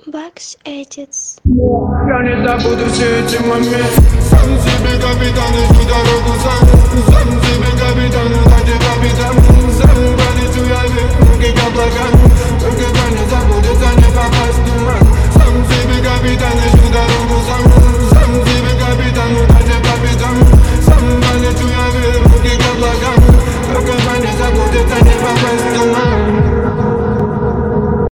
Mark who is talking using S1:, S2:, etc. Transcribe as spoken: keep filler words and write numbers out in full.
S1: Бакс Эдитс.
S2: Я не забуду все эти моменты. Сам себе капитан